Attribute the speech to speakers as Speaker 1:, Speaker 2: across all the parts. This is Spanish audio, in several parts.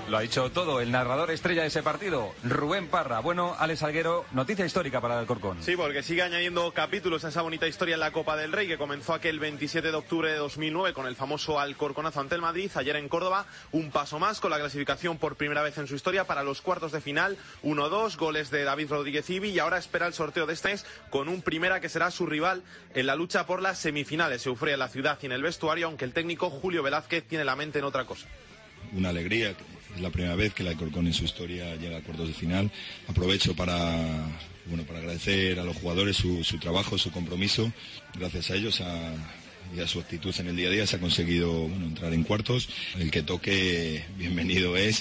Speaker 1: Lo ha dicho todo el narrador estrella de ese partido, Rubén Parra. Bueno, Alex Salguero, noticia histórica para el Alcorcón.
Speaker 2: Sí, porque sigue añadiendo capítulos a esa bonita historia en la Copa del Rey, que comenzó aquel 27 de octubre de 2009 con el famoso Alcorconazo ante el Madrid. Ayer en Córdoba, un paso más con la clasificación por primera vez en su historia para los cuartos de final. 1-2, goles de David Rodríguez Ibi, y ahora espera el sorteo de este mes con un Primera que será su rival en la lucha por las semifinales. Se euforia en la ciudad y en el vestuario, aunque el técnico Julio Velázquez tiene la mente en otra cosa.
Speaker 3: Una alegría, es la primera vez que el Alcorcón en su historia llega a cuartos de final. Aprovecho para agradecer a los jugadores su trabajo, su compromiso. Gracias a ellos y a su actitud en el día a día se ha conseguido entrar en cuartos. El que toque, bienvenido es.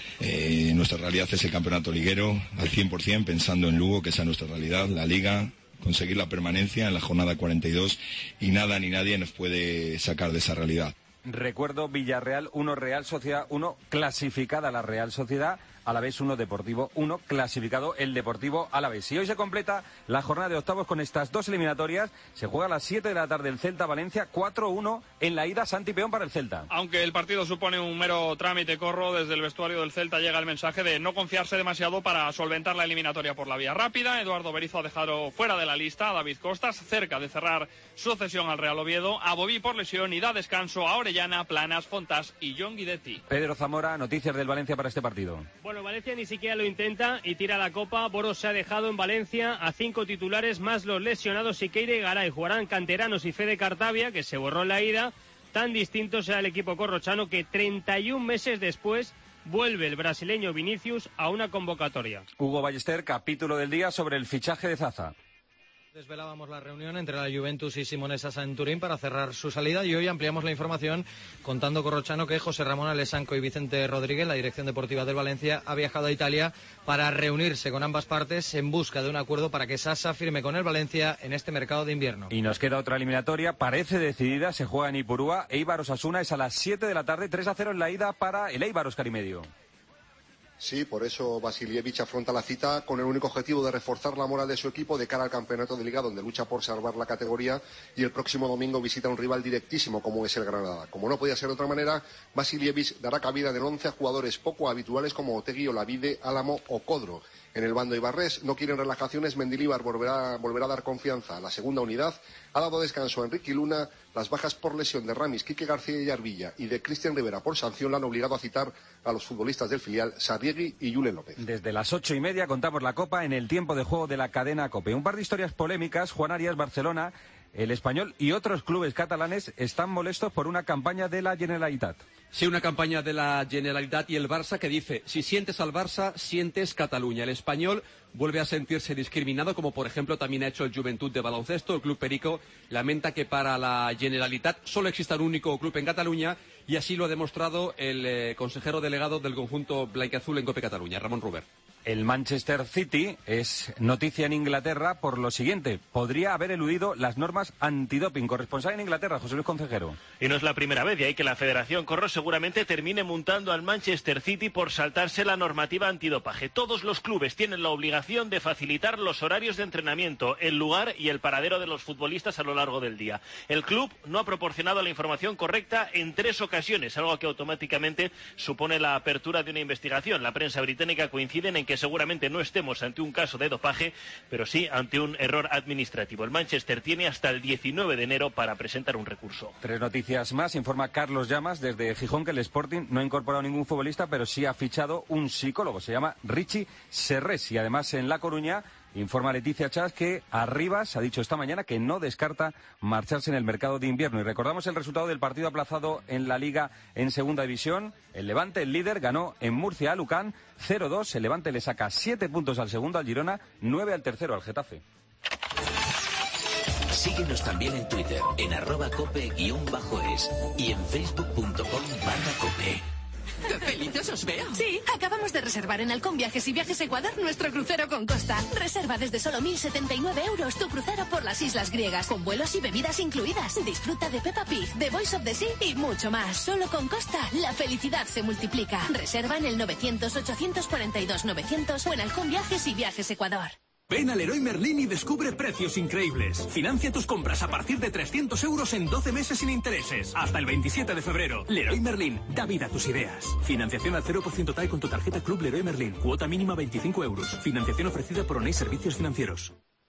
Speaker 3: Nuestra realidad es el campeonato liguero al 100%, pensando en Lugo, que esa es nuestra realidad, la Liga, conseguir la permanencia en la jornada 42, y nada ni nadie nos puede sacar de esa realidad.
Speaker 1: Recuerdo, Villarreal 1, Real Sociedad 1, clasificada la Real Sociedad, Alavés 1, Deportivo 1, clasificado el Deportivo Alavés. Y hoy se completa la jornada de octavos con estas dos eliminatorias. Se juega a las 7 de la tarde el Celta-Valencia, 4-1 en la ida, Santi Peón para el Celta.
Speaker 4: Aunque el partido supone un mero trámite, Corro, desde el vestuario del Celta llega el mensaje de no confiarse demasiado para solventar la eliminatoria por la vía rápida. Eduardo Berizzo ha dejado fuera de la lista a David Costas, cerca de cerrar su cesión al Real Oviedo, a Bobí por lesión, y da descanso a Orellana, Planas, Fontás y John Guidetti.
Speaker 1: Pedro Zamora, noticias del Valencia para este partido.
Speaker 5: Bueno, Valencia ni siquiera lo intenta y tira la copa. Boros se ha dejado en Valencia a 5 titulares más los lesionados Siqueira y Garay. Jugarán canteranos y Fede Cartavia, que se borró en la ida. Tan distinto será el equipo corrochano que 31 meses después vuelve el brasileño Vinicius a una convocatoria.
Speaker 1: Hugo Ballester, capítulo del día sobre el fichaje de Zaza.
Speaker 6: Desvelábamos la reunión entre la Juventus y Simone Sasa en Turín para cerrar su salida, y hoy ampliamos la información contando, Corrochano, que José Ramón Alessanco y Vicente Rodríguez, la dirección deportiva del Valencia, ha viajado a Italia para reunirse con ambas partes en busca de un acuerdo para que Sasa firme con el Valencia en este mercado de invierno.
Speaker 1: Y nos queda otra eliminatoria, parece decidida, se juega en Ipurúa. Eibar Osasuna es a las 7 de la tarde, 3-0 en la ida para el Eibar, Óscar y medio.
Speaker 7: Sí, por eso Vasilievich afronta la cita con el único objetivo de reforzar la moral de su equipo de cara al campeonato de Liga, donde lucha por salvar la categoría, y el próximo domingo visita a un rival directísimo como es el Granada. Como no podía ser de otra manera, Vasilievich dará cabida en el 11 a jugadores poco habituales como Otegui, Olavide, Álamo o Codro. En el bando ibarrés no quieren relajaciones. Mendilibar volverá a dar confianza a la segunda unidad. Ha dado descanso a Enrique Luna. Las bajas por lesión de Ramis, Quique García y Arvilla y de Cristian Rivera por sanción le han obligado a citar a los futbolistas del filial Sarriegui y Julen López.
Speaker 1: Desde las 8:30 contamos la Copa en el tiempo de juego de la cadena COPE. Un par de historias polémicas. Juan Arias, Barcelona, el Español y otros clubes catalanes están molestos por una campaña de la Generalitat.
Speaker 8: Sí, una campaña de la Generalitat y el Barça que dice: si sientes al Barça, sientes Cataluña. El Español vuelve a sentirse discriminado, como por ejemplo también ha hecho el Juventud de baloncesto. El Club Perico lamenta que para la Generalitat solo exista un único club en Cataluña, y así lo ha demostrado el consejero delegado del conjunto blanquiazul en COPE Cataluña, Ramón Ruber.
Speaker 1: El Manchester City es noticia en Inglaterra por lo siguiente: podría haber eludido las normas antidoping. Corresponsal en Inglaterra, José Luis Concejero.
Speaker 9: Y no es la primera vez, y hay que la Federación Corro seguramente termine multando al Manchester City por saltarse la normativa antidopaje. Todos los clubes tienen la obligación de facilitar los horarios de entrenamiento, el lugar y el paradero de los futbolistas a lo largo del día. El club no ha proporcionado la información correcta en 3 ocasiones, algo que automáticamente supone la apertura de una investigación. La prensa británica coincide en que seguramente no estemos ante un caso de dopaje, pero sí ante un error administrativo. El Manchester tiene hasta el 19 de enero para presentar un recurso.
Speaker 1: 3 noticias más. Informa Carlos Llamas desde Gijón que el Sporting no ha incorporado ningún futbolista, pero sí ha fichado un psicólogo. Se llama Richie Serrés. Y además en La Coruña informa Leticia Chas que Arribas ha dicho esta mañana que no descarta marcharse en el mercado de invierno. Y recordamos el resultado del partido aplazado en la Liga en Segunda División. El Levante, el líder, ganó en Murcia a Lucan 0-2. El Levante le saca 7 puntos al segundo, al Girona, 9 al tercero, al Getafe.
Speaker 10: Síguenos también en Twitter, en @cope_es y en facebook.com/cope.
Speaker 11: ¡Qué felices os veo! Sí, acabamos de reservar en Halcón Viajes y Viajes Ecuador nuestro crucero con Costa. Reserva desde solo 1.079 € tu crucero por las islas griegas, con vuelos y bebidas incluidas. Disfruta de Peppa Pig, The Voice of the Sea y mucho más. Solo con Costa, la felicidad se multiplica. Reserva en el 900-842-900 o en Halcón Viajes y Viajes Ecuador.
Speaker 12: Ven al Leroy Merlin y descubre precios increíbles. Financia tus compras a partir de 300 euros en 12 meses sin intereses. Hasta el 27 de febrero. Leroy Merlin, da vida a tus ideas. Financiación al 0% TAE con tu tarjeta Club Leroy Merlin. Cuota mínima 25 euros. Financiación ofrecida por Oney Servicios Financieros.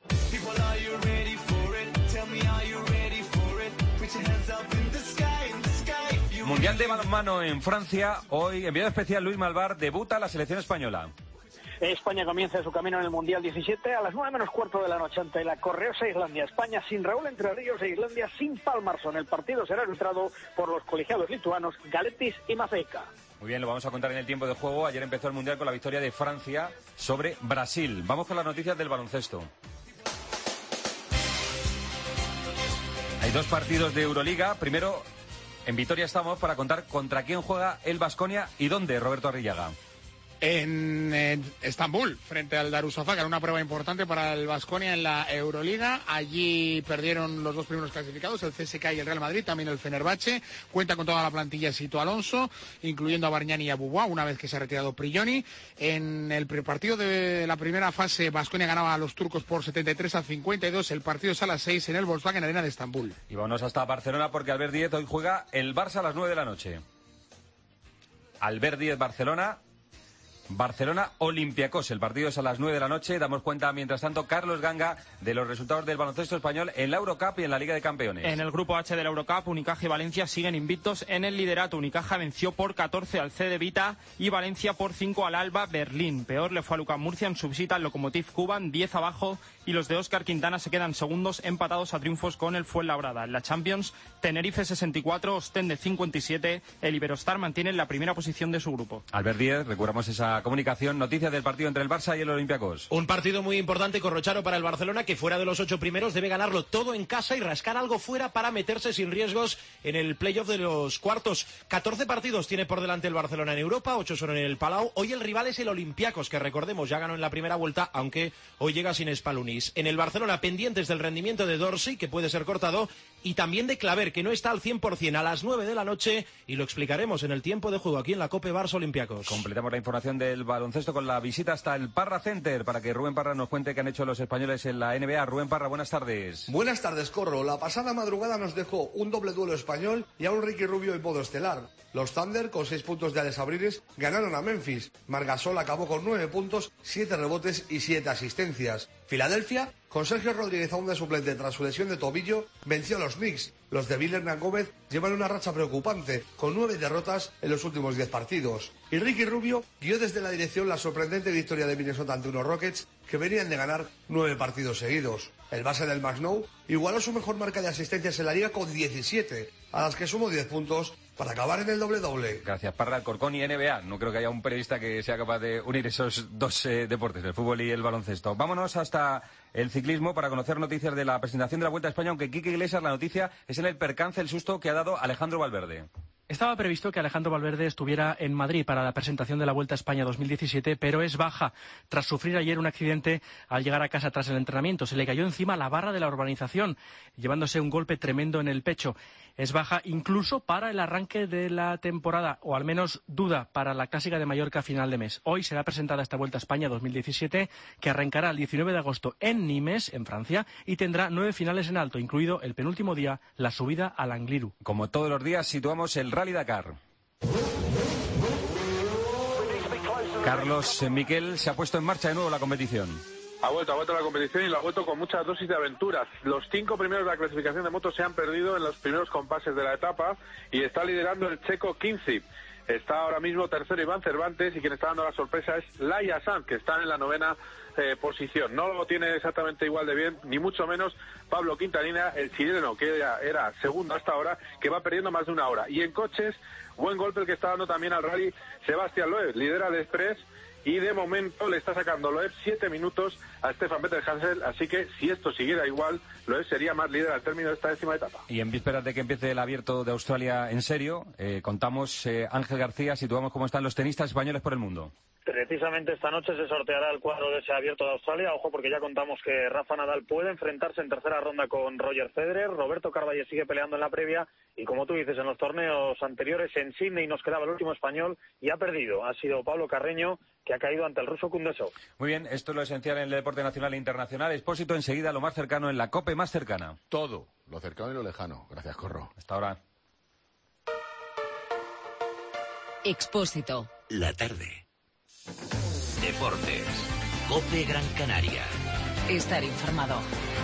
Speaker 1: Mundial de balonmano en Francia. Hoy, enviado especial Luis Malvar, debuta la selección española.
Speaker 13: España comienza su camino en el Mundial 17 a las 9 menos cuarto de la noche ante la correosa Islandia. España sin Raúl Entre Ríos e Islandia sin Palmarsson. El partido será arbitrado por los colegiados lituanos Galetis y Maceika.
Speaker 1: Muy bien, lo vamos a contar en el tiempo de juego. Ayer empezó el Mundial con la victoria de Francia sobre Brasil. Vamos con las noticias del baloncesto. Hay dos partidos de Euroliga. Primero, en Vitoria estamos para contar contra quién juega el Baskonia y dónde, Roberto Arrillaga.
Speaker 14: En Estambul, frente al Darusafaka, una prueba importante para el Baskonia en la Euroliga. Allí perdieron los dos primeros clasificados, el CSKA y el Real Madrid, también el Fenerbahce. Cuenta con toda la plantilla Sito Alonso, incluyendo a Bargnani y a Boubois, una vez que se ha retirado Prigioni. En el partido de la primera fase, Baskonia ganaba a los turcos por 73-52. El partido es a las 6 en el Volkswagen Arena de Estambul.
Speaker 1: Y vámonos hasta Barcelona porque Albert Díez hoy juega el Barça a las 9 de la noche. Albert Díez, Barcelona Olympiacos. El partido es a las 9 de la noche. Damos cuenta, mientras tanto, Carlos Ganga, de los resultados del baloncesto español en la Eurocup y en la Liga de Campeones.
Speaker 15: En el grupo H de la Eurocup, Unicaja y Valencia siguen invictos en el liderato. Unicaja venció por 14 al CD Vita y Valencia por 5 al Alba Berlín. Peor le fue a Lucas Murcia en su visita al Lokomotiv Kuban, 10 abajo, y los de Óscar Quintana se quedan segundos, empatados a triunfos con el Fuenlabrada. En la Champions, Tenerife 64, Ostende 57. El Iberostar mantiene la primera posición de su grupo.
Speaker 1: Albert Díez, recuperamos esa comunicación. Noticias del partido entre el Barça y el Olympiacos.
Speaker 16: Un partido muy importante, Corrochano, para el Barcelona, que fuera de los 8 primeros debe ganarlo todo en casa y rascar algo fuera para meterse sin riesgos en el playoff de los cuartos. 14 partidos tiene por delante el Barcelona en Europa, 8 son en el Palau. Hoy el rival es el Olympiacos, que recordemos ya ganó en la primera vuelta, aunque hoy llega sin Spalunis. En el Barcelona, pendientes del rendimiento de Dorsey, que puede ser cortado, y también de Claver, que no está al 100% a las 9 de la noche, y lo explicaremos en el tiempo de juego aquí en la COPE Barça Olympiacos.
Speaker 1: Completamos la información del baloncesto con la visita hasta el Parra Center para que Rubén Parra nos cuente qué han hecho los españoles en la NBA. Rubén Parra, buenas tardes.
Speaker 17: Buenas tardes, Corro. La pasada madrugada nos dejó un doble duelo español y a un Ricky Rubio en modo estelar. Los Thunder, con 6 puntos de Alex Abrines, ganaron a Memphis. Marc Gasol acabó con 9 puntos, 7 rebotes y 7 asistencias. Filadelfia, con Sergio Rodríguez aún de suplente tras su lesión de tobillo, venció a los Knicks. Los de Bill Hernán Gómez llevan una racha preocupante, con 9 derrotas en los últimos 10 partidos. Y Ricky Rubio guió desde la dirección la sorprendente victoria de Minnesota ante unos Rockets que venían de ganar 9 partidos seguidos. El base del Magnou igualó su mejor marca de asistencias en la liga con 17, a las que sumó 10 puntos para acabar en el doble-doble.
Speaker 1: Gracias, Parra, Alcorcón y NBA. No creo que haya un periodista que sea capaz de unir esos dos deportes, el fútbol y el baloncesto. Vámonos hasta el ciclismo para conocer noticias de la presentación de la Vuelta a España, aunque Quique Iglesias, la noticia es en el percance, el susto que ha dado Alejandro Valverde.
Speaker 18: Estaba previsto que Alejandro Valverde estuviera en Madrid para la presentación de la Vuelta a España 2017, pero es baja tras sufrir ayer un accidente al llegar a casa tras el entrenamiento. Se le cayó encima la barra de la urbanización, llevándose un golpe tremendo en el pecho. Es baja incluso para el arranque de la temporada, o al menos duda para la Clásica de Mallorca a final de mes. Hoy será presentada esta Vuelta a España 2017, que arrancará el 19 de agosto en Nimes, en Francia, y tendrá 9 finales en alto, incluido el penúltimo día, la subida al Angliru.
Speaker 1: Como todos los días, situamos el Rally Dakar. Carlos Miquel, se ha puesto en marcha de nuevo la competición.
Speaker 19: Ha vuelto la competición y lo ha vuelto con muchas dosis de aventuras. Los 5 primeros de la clasificación de motos se han perdido en los primeros compases de la etapa y está liderando el checo Quincy. Está ahora mismo tercero Iván Cervantes y quien está dando la sorpresa es Laia Sanz, que está en la 9ª posición. No lo tiene exactamente igual de bien, ni mucho menos Pablo Quintanilla, el chileno, que era segundo hasta ahora, que va perdiendo más de una hora. Y en coches, buen golpe el que está dando también al rally Sebastián Loeb, lidera el Express. Y de momento le está sacando Loeb 7 minutos a Stefan Vettel-Hansel, así que si esto siguiera igual, Loeb sería más líder al término de esta 10ª etapa.
Speaker 1: Y en vísperas de que empiece el Abierto de Australia en serio, contamos, Ángel García, situamos cómo están los tenistas españoles por el mundo.
Speaker 20: Precisamente esta noche se sorteará el cuadro de ese Abierto de Australia. Ojo, porque ya contamos que Rafa Nadal puede enfrentarse en tercera ronda con Roger Federer. Roberto Carvalho sigue peleando en la previa. Y como tú dices, en los torneos anteriores en Sydney nos quedaba el último español y ha perdido. Ha sido Pablo Carreño, que ha caído ante el ruso Kundesov.
Speaker 1: Muy bien, esto es lo esencial en el deporte nacional e internacional. Expósito, enseguida lo más cercano en la COPE más cercana.
Speaker 21: Todo, lo cercano y lo lejano. Gracias, Corro.
Speaker 1: Hasta ahora.
Speaker 10: Expósito. La tarde. Deportes. COPE Gran Canaria.
Speaker 11: Estar informado.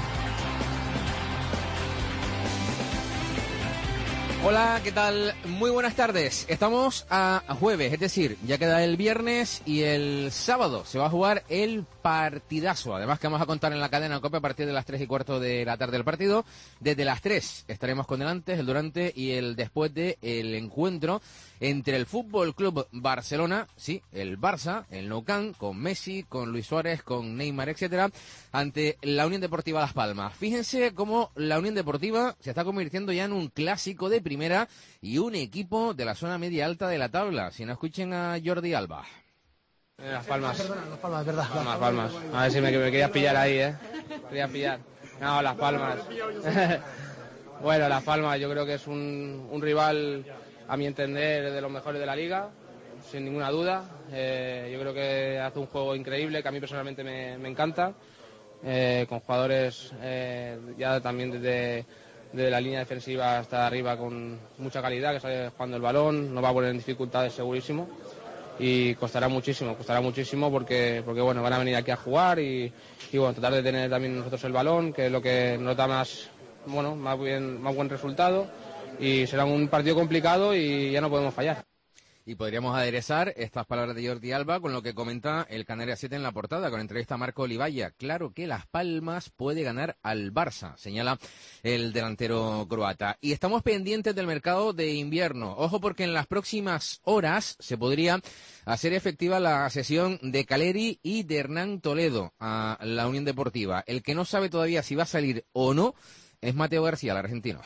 Speaker 22: Hola, ¿qué tal? Muy buenas tardes. Estamos a jueves, es decir, ya queda el viernes y el sábado se va a jugar el partidazo. Además que vamos a contar en la cadena COPE a partir de las 3:15 de la tarde del partido. Desde las 3 estaremos con el antes, el durante y el después del encuentro entre el Fútbol Club Barcelona, sí, el Barça, el Nou Camp, con Messi, con Luis Suárez, con Neymar, etcétera, ante la Unión Deportiva Las Palmas. Fíjense cómo la Unión Deportiva se está convirtiendo ya en un clásico de primera y un equipo de la zona media alta de la tabla. Si no, escuchen a Jordi Alba.
Speaker 23: Las Palmas.
Speaker 24: Perdona, Las Palmas, verdad.
Speaker 23: Las Palmas. A ver si me querías pillar ahí, Querías pillar. No, Las Palmas. Bueno, Las Palmas yo creo que es un rival, a mi entender, de los mejores de la liga, sin ninguna duda. Yo creo que hace un juego increíble, que a mí personalmente me encanta, con jugadores ya también desde la línea defensiva hasta arriba con mucha calidad, que sale jugando el balón, nos va a poner en dificultades segurísimo. Y costará muchísimo porque bueno, van a venir aquí a jugar y bueno, tratar de tener también nosotros el balón, que es lo que nos da más buen resultado, y será un partido complicado y ya no podemos fallar.
Speaker 22: Y podríamos aderezar estas palabras de Jordi Alba con lo que comenta el Canarias 7 en la portada, con entrevista a Marco Olivalla. Claro que Las Palmas puede ganar al Barça, señala el delantero croata. Y estamos pendientes del mercado de invierno. Ojo, porque en las próximas horas se podría hacer efectiva la cesión de Caleri y de Hernán Toledo a la Unión Deportiva. El que no sabe todavía si va a salir o no es Mateo García, el argentino.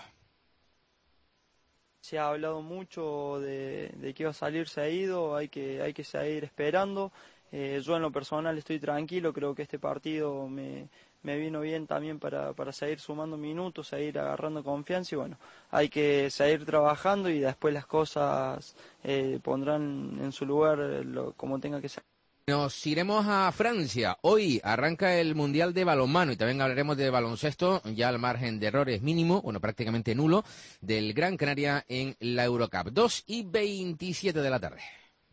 Speaker 25: Se ha hablado mucho de que iba a salir, se ha ido, hay que seguir esperando. Yo en lo personal estoy tranquilo, creo que este partido me vino bien también para seguir sumando minutos, seguir agarrando confianza y bueno, hay que seguir trabajando y después las cosas pondrán en su lugar como tenga que ser.
Speaker 22: Nos iremos a Francia. Hoy arranca el Mundial de Balonmano y también hablaremos de baloncesto, ya al margen de errores mínimo, bueno, prácticamente nulo, del Gran Canaria en la Eurocup. 2:27 de la tarde.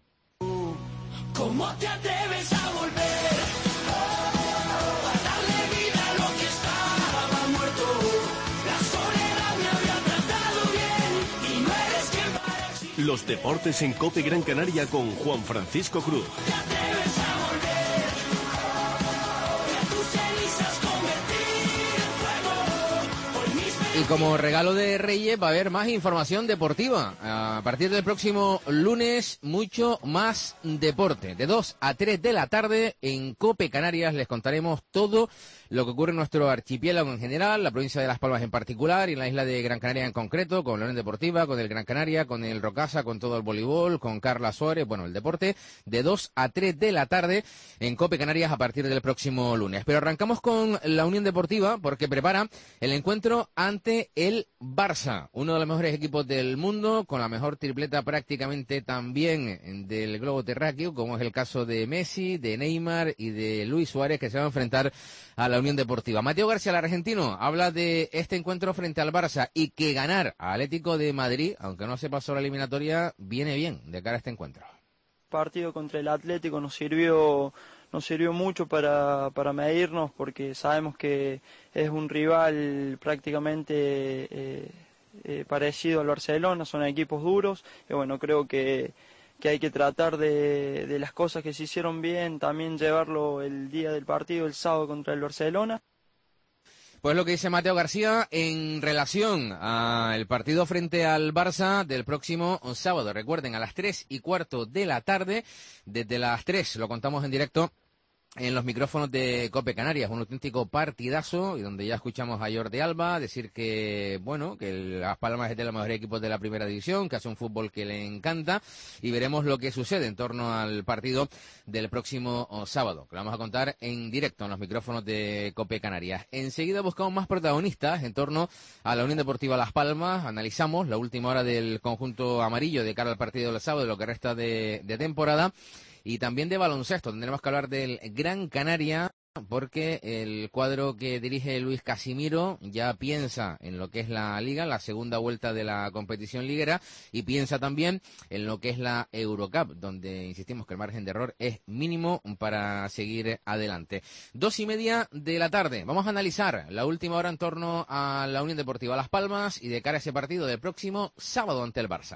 Speaker 26: ¿Cómo te atreves a volver? A darle vida a lo que estaba muerto. La soledad me había tratado bien y no eres quien parece.
Speaker 12: Los deportes en COPE Gran Canaria con Juan Francisco Cruz.
Speaker 22: Y como regalo de Reyes va a haber más información deportiva. A partir del próximo lunes, mucho más deporte. De 2 a 3 de la tarde en COPE Canarias les contaremos todo lo que ocurre en nuestro archipiélago en general, la provincia de Las Palmas en particular y en la isla de Gran Canaria en concreto, con la Unión Deportiva, con el Gran Canaria, con el Rocasa, con todo el voleibol, con Carla Suárez, bueno, el deporte, de 2 a 3 de la tarde en COPE Canarias a partir del próximo lunes. Pero arrancamos con la Unión Deportiva porque prepara el encuentro ante el Barça, uno de los mejores equipos del mundo, con la mejor tripleta prácticamente también del globo terráqueo, como es el caso de Messi, de Neymar y de Luis Suárez, que se van a enfrentar a la Unión Deportiva. Mateo García, el argentino, habla de este encuentro frente al Barça y que ganar a Atlético de Madrid, aunque no se pasó la eliminatoria, viene bien de cara a este encuentro.
Speaker 25: El partido contra el Atlético nos sirvió mucho para medirnos porque sabemos que es un rival prácticamente parecido al Barcelona, son equipos duros y bueno, creo que hay que tratar de las cosas que se hicieron bien, también llevarlo el día del partido, el sábado contra el Barcelona.
Speaker 22: Pues lo que dice Mateo García en relación al partido frente al Barça del próximo sábado. Recuerden, a las 3:15 de la tarde, desde las 3 lo contamos en directo en los micrófonos de COPE Canarias, un auténtico partidazo, y donde ya escuchamos a Jordi Alba decir que, bueno, que Las Palmas es de los mejores equipos de la primera división, que hace un fútbol que le encanta, y veremos lo que sucede en torno al partido del próximo sábado, que lo vamos a contar en directo en los micrófonos de COPE Canarias. Enseguida buscamos más protagonistas en torno a la Unión Deportiva Las Palmas, analizamos la última hora del conjunto amarillo de cara al partido del sábado, de lo que resta de temporada, y también de baloncesto. Tendremos que hablar del Gran Canaria, porque el cuadro que dirige Luis Casimiro ya piensa en lo que es la Liga, la segunda vuelta de la competición liguera, y piensa también en lo que es la Eurocup, donde insistimos que el margen de error es mínimo para seguir adelante. 2:30 de la tarde. Vamos a analizar la última hora en torno a la Unión Deportiva Las Palmas y de cara a ese partido del próximo sábado ante el Barça.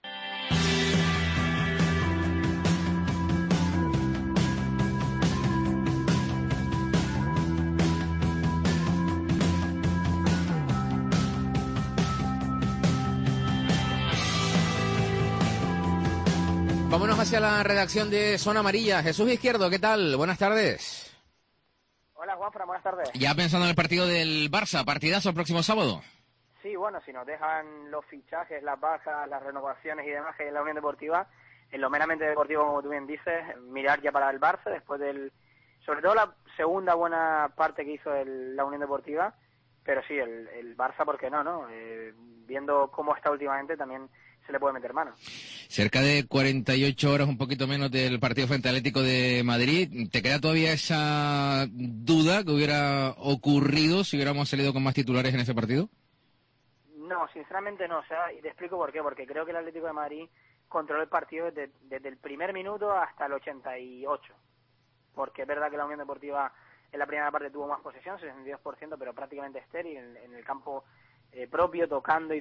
Speaker 22: Vámonos hacia la redacción de Zona Amarilla. Jesús Izquierdo, ¿qué tal? Buenas tardes.
Speaker 2: Hola, Juanfran, buenas tardes.
Speaker 22: Ya pensando en el partido del Barça, partidazo el próximo sábado.
Speaker 2: Sí, bueno, si nos dejan los fichajes, las bajas, las renovaciones y demás que hay en la Unión Deportiva, en lo meramente deportivo, como tú bien dices, mirar ya para el Barça, después sobre todo la segunda buena parte que hizo la Unión Deportiva, pero sí, el Barça, ¿por qué no? Viendo cómo está últimamente, también se le puede meter mano.
Speaker 22: Cerca de 48 horas, un poquito menos del partido frente al Atlético de Madrid. ¿Te queda todavía esa duda que hubiera ocurrido si hubiéramos salido con más titulares en ese partido?
Speaker 2: No, sinceramente no. O sea, y te explico por qué. Porque creo que el Atlético de Madrid controló el partido desde el primer minuto hasta el 88. Porque es verdad que la Unión Deportiva en la primera parte tuvo más posesión, 62%, pero prácticamente estéril en el campo propio, tocando,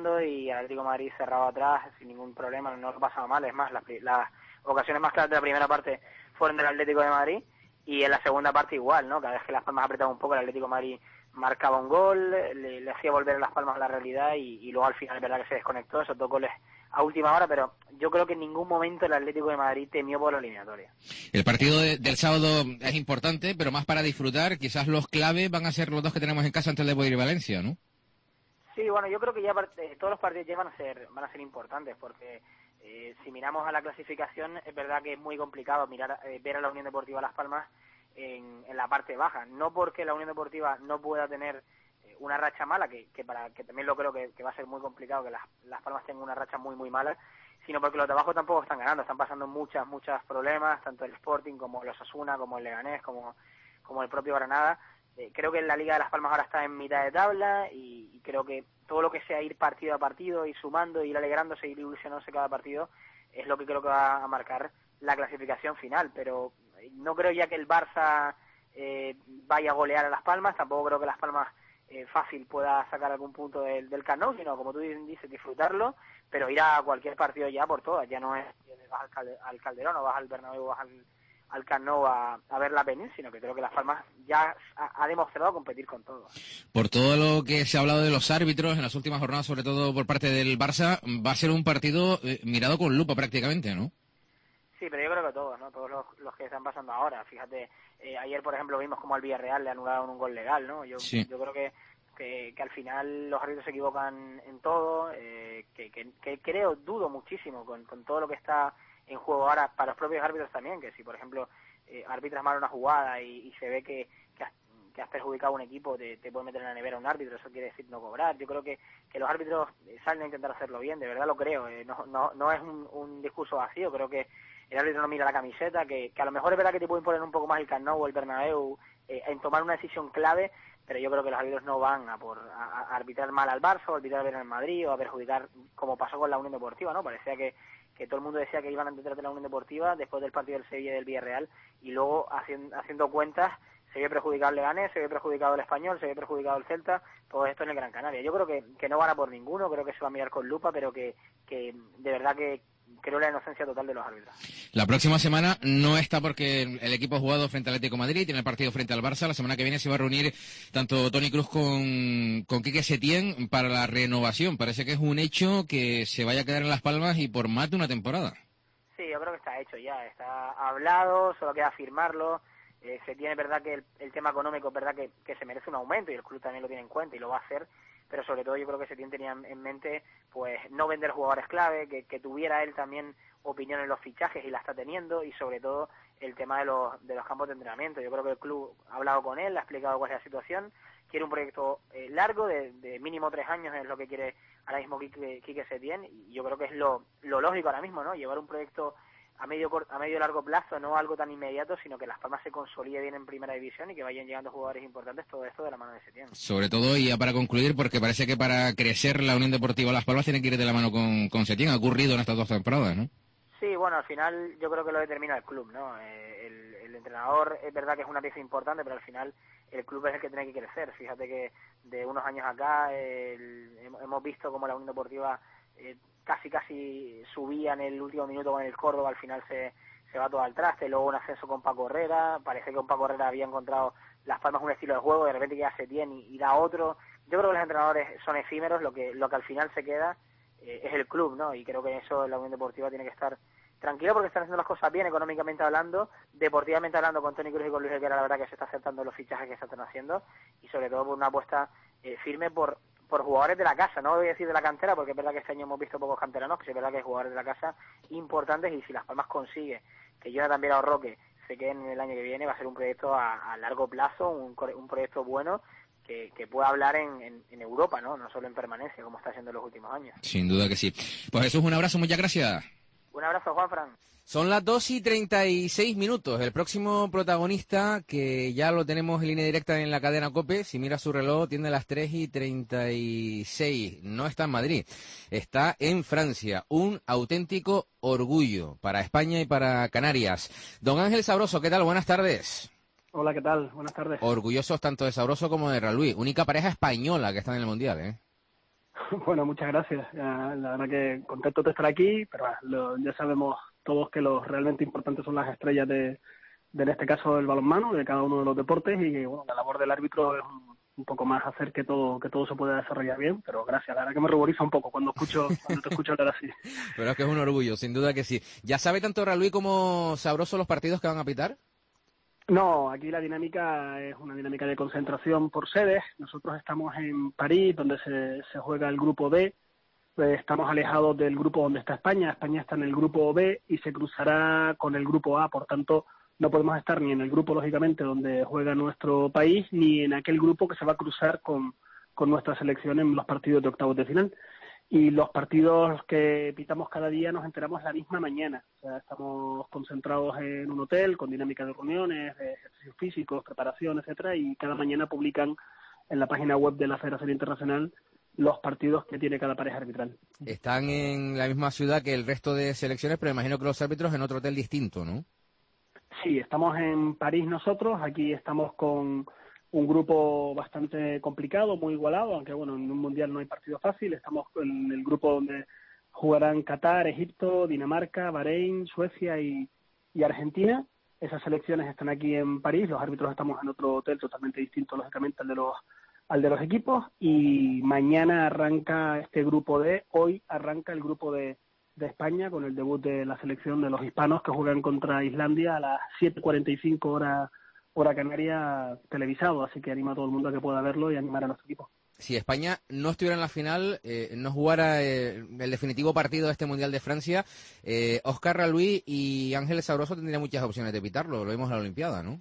Speaker 2: y el Atlético de Madrid cerraba atrás sin ningún problema, no lo pasaba mal. Es más, las ocasiones más claras de la primera parte fueron del Atlético de Madrid, y en la segunda parte igual, ¿no? Cada vez que Las Palmas apretaba un poco, el Atlético de Madrid marcaba un gol, le hacía volver a Las Palmas a la realidad, y luego al final es verdad que se desconectó, esos dos goles a última hora, pero yo creo que en ningún momento el Atlético de Madrid temió por la eliminatoria.
Speaker 22: El partido del sábado es importante, pero más para disfrutar. Quizás los claves van a ser los dos que tenemos en casa antes de poder ir a Valencia, ¿no?
Speaker 2: Sí, bueno, yo creo que ya todos los partidos ya van a ser importantes, porque si miramos a la clasificación, es verdad que es muy complicado ver a la Unión Deportiva Las Palmas en la parte baja. No porque la Unión Deportiva no pueda tener una racha mala, que también lo creo que va a ser muy complicado que Las Palmas tengan una racha muy, muy mala, sino porque los de abajo tampoco están ganando, están pasando muchos problemas, tanto el Sporting como el Osasuna, como el Leganés, como el propio Granada. Creo que la Liga de Las Palmas ahora está en mitad de tabla, y creo que todo lo que sea ir partido a partido, ir sumando, ir alegrándose, ir ilusionándose cada partido, es lo que creo que va a marcar la clasificación final. Pero no creo ya que el Barça vaya a golear a Las Palmas, tampoco creo que Las Palmas fácil pueda sacar algún punto del Camp Nou, sino, como tú dices, disfrutarlo, pero ir a cualquier partido ya por todas. Ya no es vas al Calderón o vas al Bernabéu o vas al Camp Nou a ver la penal, sino que creo que Las Palmas ya ha demostrado competir con todo.
Speaker 22: Por todo lo que se ha hablado de los árbitros en las últimas jornadas, sobre todo por parte del Barça, va a ser un partido mirado con lupa prácticamente, ¿no?
Speaker 2: Sí, pero yo creo que todos, ¿no? Todos los que están pasando ahora. Fíjate, ayer, por ejemplo, vimos como al Villarreal le anularon un gol legal, ¿no? Yo creo que al final los árbitros se equivocan en todo, que dudo muchísimo con todo lo que está en juego ahora para los propios árbitros también, que si, por ejemplo, arbitras mal una jugada y se ve que has perjudicado a un equipo, te puede meter en la nevera un árbitro, eso quiere decir no cobrar. Yo creo que los árbitros salen a intentar hacerlo bien, de verdad lo creo. No es un discurso vacío, creo que el árbitro no mira la camiseta, que a lo mejor es verdad que te puede imponer un poco más el Camp Nou o el Bernabéu en tomar una decisión clave, pero yo creo que los árbitros no van a arbitrar mal al Barça o arbitrar bien al Madrid o a perjudicar, como pasó con la Unión Deportiva, ¿no? Parecía que todo el mundo decía que iban a detrás de la Unión Deportiva después del partido del Sevilla y del Villarreal, y luego haciendo cuentas se ve perjudicado el Leganés, se ve perjudicado el Español, se ve perjudicado el Celta, todo esto en el Gran Canaria. Yo creo que no van a por ninguno, creo que se va a mirar con lupa, pero que de verdad que creo la inocencia total de los árbitros.
Speaker 22: La próxima semana no está porque el equipo ha jugado frente al Atlético de Madrid, tiene el partido frente al Barça. La semana que viene se va a reunir tanto Toni Kroos con Quique Setién para la renovación. Parece que es un hecho que se vaya a quedar en Las Palmas y por más de una temporada.
Speaker 2: Sí, yo creo que está hecho ya, está hablado, solo queda firmarlo. Setién es verdad que el tema económico es verdad que se merece un aumento y el club también lo tiene en cuenta y lo va a hacer, pero sobre todo yo creo que Setién tenía en mente pues no vender jugadores clave, que tuviera él también opinión en los fichajes y la está teniendo, y sobre todo el tema de los campos de entrenamiento. Yo creo que el club ha hablado con él, ha explicado cuál es la situación, quiere un proyecto largo de mínimo 3 años, es lo que quiere ahora mismo Quique Setién, y yo creo que es lo lógico ahora mismo, ¿no? Llevar un proyecto a medio largo plazo, no algo tan inmediato, sino que Las Palmas se consolide bien en primera división y que vayan llegando jugadores importantes, todo esto de la mano de Setién.
Speaker 22: Sobre todo, y ya para concluir, porque parece que para crecer la Unión Deportiva Las Palmas tiene que ir de la mano con Setién, ha ocurrido en estas 2 temporadas, ¿no?
Speaker 2: Sí, bueno, al final yo creo que lo determina el club, ¿no? El entrenador es verdad que es una pieza importante, pero al final el club es el que tiene que crecer. Fíjate que de unos años acá hemos visto cómo la Unión Deportiva casi subía en el último minuto con el Córdoba, al final se va todo al traste, luego un ascenso con Paco Herrera, parece que con Paco Herrera había encontrado Las Palmas un estilo de juego, de repente queda Setién y da otro. Yo creo que los entrenadores son efímeros, lo que al final se queda es el club, ¿no? Y creo que eso la Unión Deportiva tiene que estar tranquilo porque están haciendo las cosas bien, económicamente hablando, deportivamente hablando, con Toni Kroos y con Luis Helguera, la verdad que se está aceptando los fichajes que se están haciendo, y sobre todo por una apuesta firme por jugadores de la casa, no voy a decir de la cantera, porque es verdad que este año hemos visto pocos canteranos, pero es verdad que hay jugadores de la casa importantes, y si Las Palmas consigue que Jonathan Viera o Roque se queden el año que viene, va a ser un proyecto a largo plazo, un proyecto bueno que pueda hablar en Europa, ¿no? No solo en permanencia, como está haciendo en los últimos años.
Speaker 22: Sin duda que sí. Pues Jesús, un abrazo, muchas gracias.
Speaker 2: Un abrazo, Juanfran.
Speaker 22: Son las 2:36. El próximo protagonista, que ya lo tenemos en línea directa en la cadena COPE, si mira su reloj, tiene las 3:36. No está en Madrid, está en Francia. Un auténtico orgullo para España y para Canarias. Don Ángel Sabroso, ¿qué tal? Buenas tardes.
Speaker 3: Hola, ¿qué tal? Buenas tardes.
Speaker 22: Orgullosos tanto de Sabroso como de Raluí. Única pareja española que está en el Mundial, ¿eh?
Speaker 3: Bueno, muchas gracias. La verdad que contento de estar aquí, pero ya sabemos todos que lo realmente importante son las estrellas de en este caso el balonmano, de cada uno de los deportes, y bueno, la labor del árbitro es un poco más hacer que todo se pueda desarrollar bien, pero gracias. La verdad que me ruboriza un poco cuando te escucho hablar así.
Speaker 22: Pero es que es un orgullo, sin duda que sí. ¿Ya sabe tanto Raluí como Sabroso los partidos que van a pitar?
Speaker 3: No, aquí la dinámica es una dinámica de concentración por sedes. Nosotros estamos en París, donde se juega el grupo B. Estamos alejados del grupo donde está España. España está en el grupo B y se cruzará con el grupo A. Por tanto, no podemos estar ni en el grupo, lógicamente, donde juega nuestro país, ni en aquel grupo que se va a cruzar con nuestra selección en los partidos de octavos de final. Y los partidos que pitamos cada día nos enteramos la misma mañana. O sea, estamos concentrados en un hotel con dinámica de reuniones, de ejercicios físicos, preparación, etcétera, y cada mañana publican en la página web de la Federación Internacional los partidos que tiene cada pareja arbitral.
Speaker 22: Están en la misma ciudad que el resto de selecciones, pero imagino que los árbitros en otro hotel distinto, ¿no?
Speaker 3: Sí, estamos en París nosotros. Aquí estamos con un grupo bastante complicado, muy igualado, aunque bueno, en un mundial no hay partido fácil. Estamos en el grupo donde jugarán Qatar, Egipto, Dinamarca, Bahrein, Suecia y Argentina. Esas selecciones están aquí en París, los árbitros estamos en otro hotel totalmente distinto, lógicamente, al de los equipos, y mañana arranca este grupo D, hoy arranca el grupo de España con el debut de la selección de los hispanos que juegan contra Islandia a las 7:45 hora canaria televisado, así que animo a todo el mundo a que pueda verlo y animar a nuestro equipo.
Speaker 22: Si España no estuviera en la final, no jugara el definitivo partido de este Mundial de Francia, Óscar Raluí y Ángel Sabroso tendrían muchas opciones de pitarlo, lo vimos en la Olimpiada, ¿no?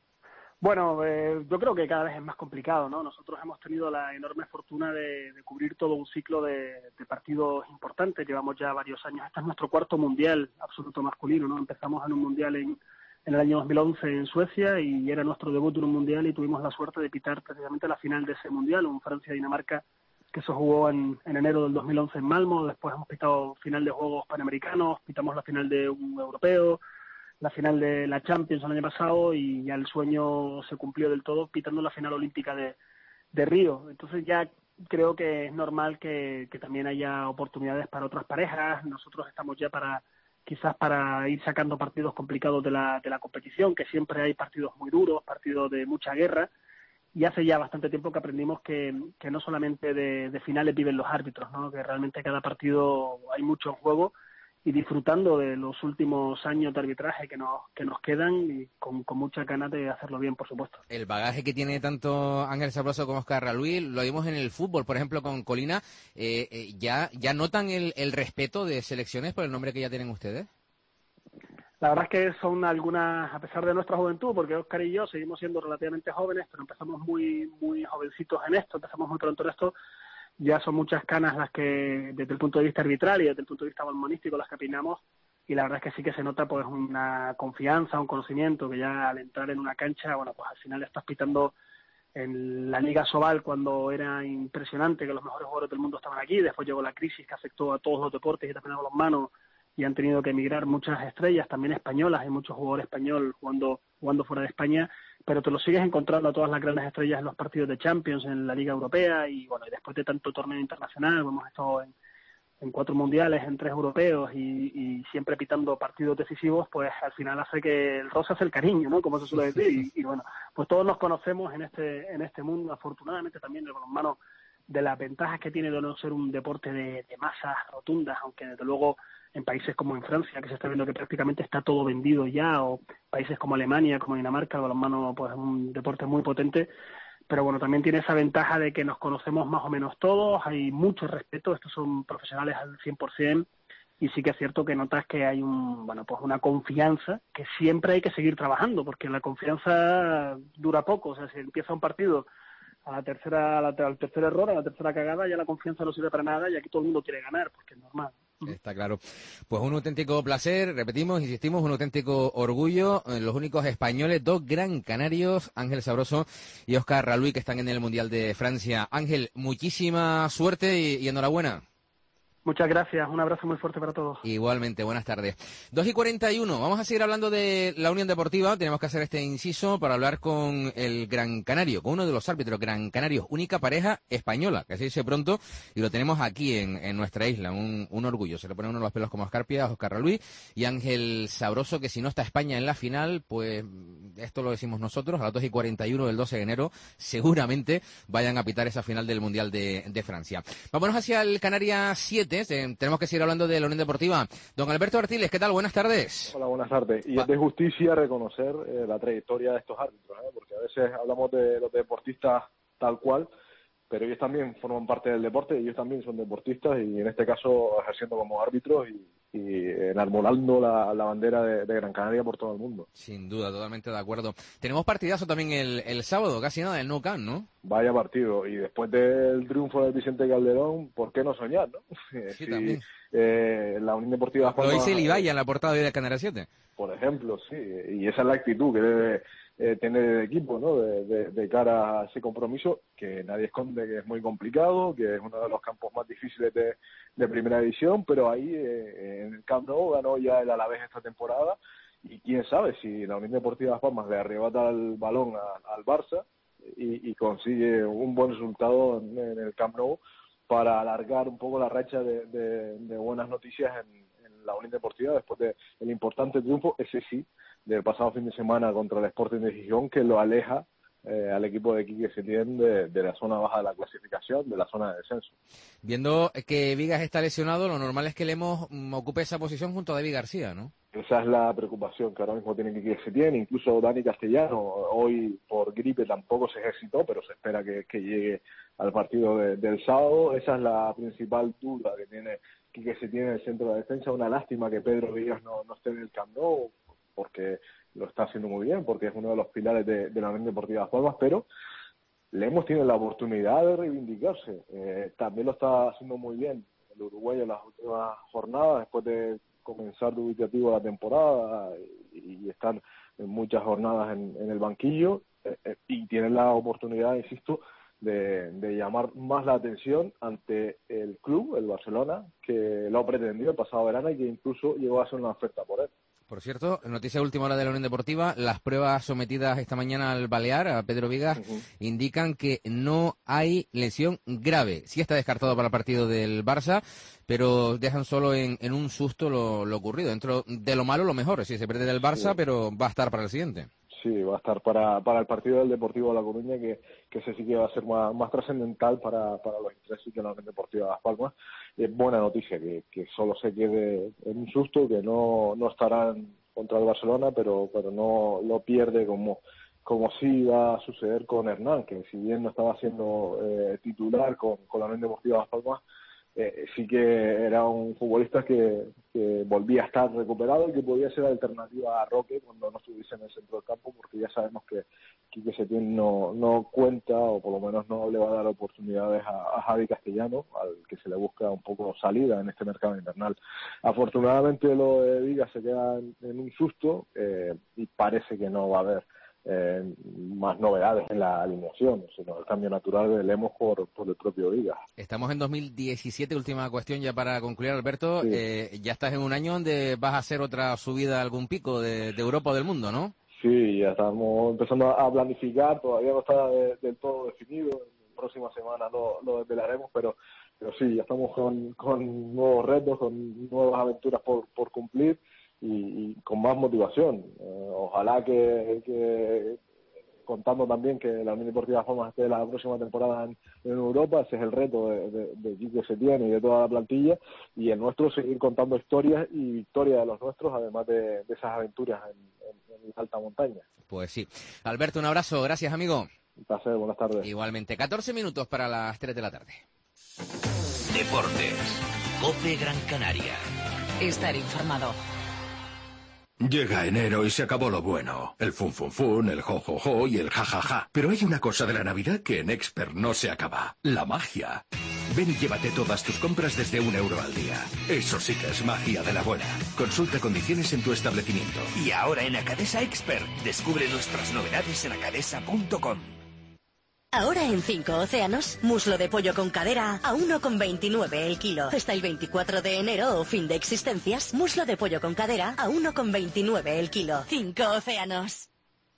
Speaker 3: Bueno, yo creo que cada vez es más complicado, ¿no? Nosotros hemos tenido la enorme fortuna de cubrir todo un ciclo de partidos importantes, llevamos ya varios años, este es nuestro cuarto Mundial absoluto masculino, ¿no? Empezamos en un Mundial en el año 2011 en Suecia y era nuestro debut en un mundial y tuvimos la suerte de pitar precisamente la final de ese mundial, un Francia-Dinamarca que se jugó en enero del 2011 en Malmo. Después hemos pitado final de Juegos Panamericanos, pitamos la final de un europeo, la final de la Champions el año pasado y ya el sueño se cumplió del todo pitando la final olímpica de Río. Entonces ya creo que es normal que también haya oportunidades para otras parejas. Nosotros estamos ya quizás para ir sacando partidos complicados de la competición, que siempre hay partidos muy duros, partidos de mucha guerra, y hace ya bastante tiempo que aprendimos que no solamente de finales viven los árbitros, ¿no? Que realmente cada partido hay mucho en juego, disfrutando de los últimos años de arbitraje que nos quedan y con muchas ganas de hacerlo bien, por supuesto.
Speaker 22: El bagaje que tiene tanto Ángel Sabroso como Óscar Raluí, lo vimos en el fútbol, por ejemplo, con Colina. ¿Ya notan el respeto de selecciones por el nombre que ya tienen ustedes?
Speaker 3: La verdad es que son algunas, a pesar de nuestra juventud, porque Óscar y yo seguimos siendo relativamente jóvenes, pero empezamos muy jovencitos en esto, empezamos muy pronto en esto. Ya son muchas canas las que, desde el punto de vista arbitral y desde el punto de vista balmonístico, las que opinamos, y la verdad es que sí que se nota pues una confianza, un conocimiento, que ya al entrar en una cancha, bueno, pues al final estás pitando en la Liga Sobal cuando era impresionante, que los mejores jugadores del mundo estaban aquí, después llegó la crisis que afectó a todos los deportes y también a los balonmano, y han tenido que emigrar muchas estrellas, también españolas, hay muchos jugadores españoles jugando fuera de España, pero te lo sigues encontrando a todas las grandes estrellas en los partidos de Champions, en la Liga Europea, y bueno, y después de tanto torneo internacional, hemos estado en 4 mundiales, en 3 europeos, y siempre pitando partidos decisivos, pues al final hace que el rosa es el cariño, ¿no? Como se suele decir, y bueno, pues todos nos conocemos en este mundo, afortunadamente también el balonmano, de las ventajas que tiene de no ser un deporte de masas rotundas, aunque desde luego en países como en Francia, que se está viendo que prácticamente está todo vendido ya, o países como Alemania, como Dinamarca, el balonmano pues es un deporte muy potente, pero bueno, también tiene esa ventaja de que nos conocemos más o menos todos, hay mucho respeto, estos son profesionales al 100%, y sí que es cierto que notas que hay una confianza que siempre hay que seguir trabajando, porque la confianza dura poco, o sea, si empieza un partido al tercer error, a la tercera cagada, ya la confianza no sirve para nada y aquí todo el mundo quiere ganar, porque es normal.
Speaker 22: Está claro. Pues un auténtico placer, repetimos, insistimos, un auténtico orgullo. Los únicos españoles, 2 gran canarios, Ángel Sabroso y Óscar Raluí, que están en el Mundial de Francia. Ángel, muchísima suerte y enhorabuena.
Speaker 3: Muchas gracias, un abrazo muy fuerte para todos.
Speaker 22: Igualmente, buenas tardes. 2:41, vamos a seguir hablando de la Unión Deportiva, tenemos que hacer este inciso para hablar con el Gran Canario, con uno de los árbitros Gran Canarios, única pareja española, que se dice pronto, y lo tenemos aquí en nuestra isla, un orgullo, se le pone uno los pelos como escarpia a Óscar Raluí y Ángel Sabroso, que si no está España en la final, pues esto lo decimos nosotros, a las 2:41 del 12 de enero, seguramente vayan a pitar esa final del Mundial de Francia. Vámonos hacia el Canarias 7, tenemos que seguir hablando de la Unión Deportiva. Don Alberto Artiles, ¿qué tal? Buenas tardes.
Speaker 4: Hola, buenas tardes. Y es de justicia reconocer la trayectoria de estos árbitros, porque a veces hablamos de los deportistas tal cual, pero ellos también forman parte del deporte, ellos también son deportistas y en este caso ejerciendo como árbitros y enarbolando la bandera de Gran Canaria por todo el mundo.
Speaker 22: Sin duda, totalmente de acuerdo. Tenemos partidazo también el sábado, casi nada, el Nou Camp, ¿no?
Speaker 4: Vaya partido, y después del triunfo de Vicente Calderón, ¿por qué no soñar, no?
Speaker 22: Sí, también.
Speaker 4: La Unión Deportiva Las Palmas...
Speaker 22: Lo dice el Ibaya en la portada de Canarias 7.
Speaker 4: Por ejemplo, sí, y esa es la actitud que debe tener el equipo, ¿no? De cara a ese compromiso, que nadie esconde que es muy complicado, que es uno de los campos más difíciles de primera división, pero ahí en el Camp Nou ganó ya el Alavés esta temporada, y quién sabe si la Unión Deportiva Las Palmas le arrebata el balón al Barça y consigue un buen resultado en el Camp Nou para alargar un poco la racha de buenas noticias en la Unión Deportiva después del importante triunfo, ese sí, del pasado fin de semana contra el Sporting de Gijón, que lo aleja al equipo de Quique Setién de la zona baja de la clasificación, de la zona de descenso.
Speaker 22: Viendo que Vigas está lesionado, lo normal es que Lemos ocupe esa posición junto a David García, ¿no?
Speaker 4: Esa es la preocupación que ahora mismo tiene Quique Setién. Incluso Dani Castellano hoy por gripe tampoco se ejercitó, pero se espera que llegue al partido del sábado. Esa es la principal duda que tiene Quique Setién en el centro de defensa. Una lástima que Pedro Vigas no esté en el Camp Nou, porque lo está haciendo muy bien, porque es uno de los pilares de la Unión Deportiva Las Palmas, pero Lemos tiene la oportunidad de reivindicarse. También lo está haciendo muy bien el uruguayo en las últimas jornadas, después de comenzar dubitativo la temporada y estar en muchas jornadas en el banquillo, y tiene la oportunidad, insisto, de llamar más la atención ante el club, el Barcelona, que lo pretendió el pasado verano y que incluso llegó a hacer una oferta por él.
Speaker 22: Por cierto, noticia última hora de la Unión Deportiva, las pruebas sometidas esta mañana al Balear, a Pedro Vigas, indican que no hay lesión grave. Sí está descartado para el partido del Barça, pero dejan solo en un susto lo ocurrido. Dentro de lo malo, lo mejor. Sí, se pierde del Barça, pero va a estar para el siguiente.
Speaker 4: Sí, va a estar para el partido del Deportivo de La Coruña, que ese sí que va a ser más trascendental para los intereses de la Unión Deportiva de Las Palmas. Es buena noticia que solo se quede en un susto, que no estarán contra el Barcelona, pero no lo pierde como sí va a suceder con Hernán, que si bien no estaba siendo titular con la Unión Deportiva de Las Palmas, sí que era un futbolista que volvía a estar recuperado y que podía ser alternativa a Roque cuando no estuviese en el centro del campo, porque ya sabemos que Quique Setién no cuenta, o por lo menos no le va a dar oportunidades a Javi Castellano, al que se le busca un poco salida en este mercado invernal. Afortunadamente lo de Vigas se queda en un susto y parece que no va a haber más novedades en la alineación, sino el cambio natural de Lemos por el propio Vigas.
Speaker 22: Estamos en 2017, última cuestión ya para concluir, Alberto. Sí. Ya estás en un año donde vas a hacer otra subida a algún pico de Europa o del mundo, ¿no?
Speaker 4: Sí, ya estamos empezando a planificar, todavía no está del todo definido, en la próxima semana lo desvelaremos, pero sí, ya estamos con nuevos retos, con nuevas aventuras por cumplir, y con más motivación. Ojalá que contando también que la Unión Deportiva Palmas esté la próxima temporada en Europa. Ese es el reto de Quique Setién y de toda la plantilla, y el nuestro seguir contando historias y victorias de los nuestros, además de esas aventuras en alta montaña.
Speaker 22: Pues sí. Alberto, un abrazo, gracias amigo.
Speaker 4: Un placer, buenas tardes.
Speaker 22: Igualmente, 14 minutos para las 3 de la tarde.
Speaker 10: Deportes, COPE Gran Canaria.
Speaker 11: Estar informado.
Speaker 5: Llega enero y se acabó lo bueno. El fun fun fun, el jo jo jo y el ja ja ja. Pero hay una cosa de la Navidad que en Expert no se acaba. La magia. Ven y llévate todas tus compras desde €1 al día. Eso sí que es magia de la buena. Consulta condiciones en tu establecimiento.
Speaker 10: Y ahora en Acadesa Expert, descubre nuestras novedades en acadesa.com.
Speaker 6: Ahora en 5 Océanos, muslo de pollo con cadera a 1,29 el kilo. Hasta el 24 de enero o fin de existencias, muslo de pollo con cadera a 1,29 el kilo. 5 Océanos.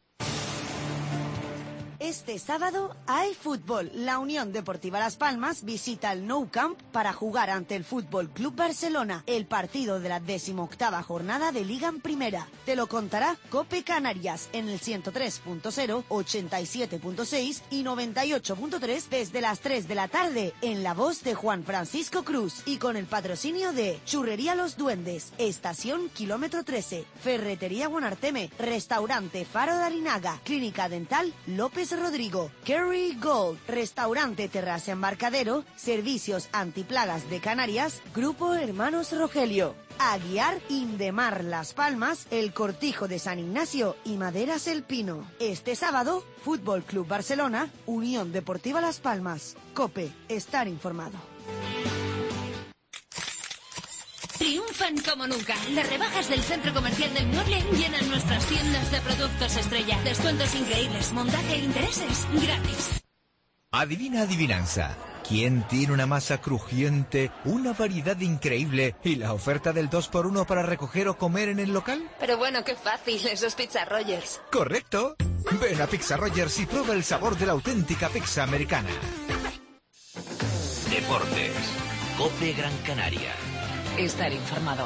Speaker 7: Este sábado hay fútbol. La Unión Deportiva Las Palmas visita el Nou Camp para jugar ante el Fútbol Club Barcelona, el partido de la 18ª jornada de Liga en Primera. Te lo contará COPE Canarias en el 103.0, 87.6 y 98.3 desde las 3 de la tarde, en la voz de Juan Francisco Cruz, y con el patrocinio de Churrería Los Duendes, Estación Kilómetro 13, Ferretería Buenarteme, Restaurante Faro de Arinaga, Clínica Dental López Rodrigo, Kerry Gold, Restaurante Terraza Embarcadero, Servicios Antiplagas de Canarias, Grupo Hermanos Rogelio, Aguiar Indemar Las Palmas, El Cortijo de San Ignacio y Maderas El Pino. Este sábado, Fútbol Club Barcelona, Unión Deportiva Las Palmas. COPE, estar informado.
Speaker 11: Triunfan como nunca. Las rebajas del Centro Comercial del Mueble llenan nuestras tiendas de productos estrella. Descuentos increíbles, montaje e intereses gratis.
Speaker 8: Adivina adivinanza. ¿Quién tiene una masa crujiente, una variedad increíble y la oferta del 2x1 para recoger o comer en el local?
Speaker 11: Pero bueno, qué fácil, eso es Pizza Rogers.
Speaker 8: ¡Correcto! Ven a Pizza Rogers y prueba el sabor de la auténtica pizza americana.
Speaker 10: Deportes, COPE Gran Canaria.
Speaker 11: Estar informado.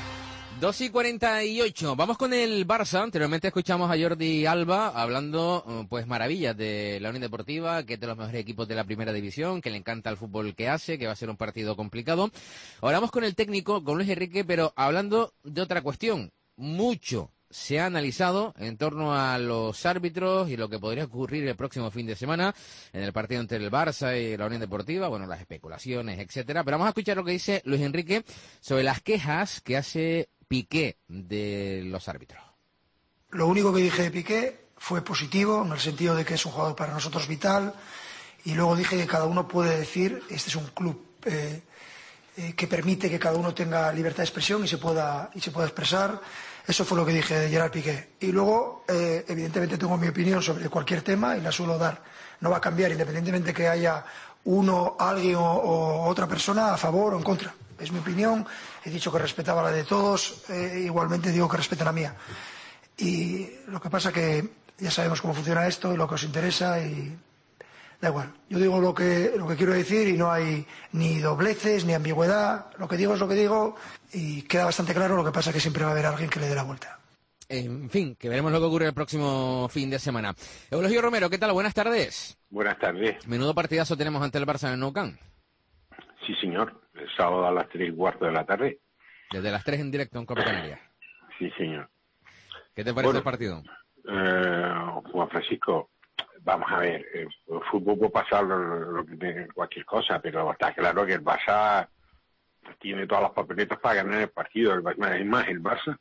Speaker 22: 2:48. Vamos con el Barça. Anteriormente escuchamos a Jordi Alba hablando pues maravillas de la Unión Deportiva, que es de los mejores equipos de la primera división, que le encanta el fútbol que hace, que va a ser un partido complicado. Ahora vamos con el técnico, con Luis Enrique, pero hablando de otra cuestión. Mucho se ha analizado en torno a los árbitros y lo que podría ocurrir el próximo fin de semana en el partido entre el Barça y la Unión Deportiva, bueno, las especulaciones, etcétera. Pero vamos a escuchar lo que dice Luis Enrique sobre las quejas que hace Piqué de los árbitros.
Speaker 9: Lo único que dije de Piqué fue positivo, en el sentido de que es un jugador para nosotros vital, y luego dije que cada uno puede decir, este es un club que permite que cada uno tenga libertad de expresión y se pueda expresar. Eso fue lo que dije de Gerard Piqué. Y luego, evidentemente, tengo mi opinión sobre cualquier tema y la suelo dar. No va a cambiar, independientemente que haya alguien o otra persona a favor o en contra. Es mi opinión. He dicho que respetaba la de todos. Igualmente digo que respetan la mía. Y lo que pasa que ya sabemos cómo funciona esto y lo que os interesa y da igual. Yo digo lo que quiero decir y no hay ni dobleces ni ambigüedad. Lo que digo es lo que digo y queda bastante claro. Lo que pasa que siempre va a haber alguien que le dé la vuelta.
Speaker 22: En fin, que veremos lo que ocurre el próximo fin de semana. Eulogio Romero, ¿qué tal? Buenas tardes.
Speaker 13: Buenas tardes.
Speaker 22: Menudo partidazo tenemos ante el Barça en el Nou Camp.
Speaker 13: Sí, señor. El sábado a las 3:15 de la tarde.
Speaker 22: Desde las 3 en directo en Copa Canaria.
Speaker 13: Sí, señor.
Speaker 22: ¿Qué te parece el partido?
Speaker 13: Juan Francisco, vamos a ver, el fútbol puede pasar cualquier cosa, pero está claro que el Barça tiene todas las papeletas para ganar el partido. Es más, el Barça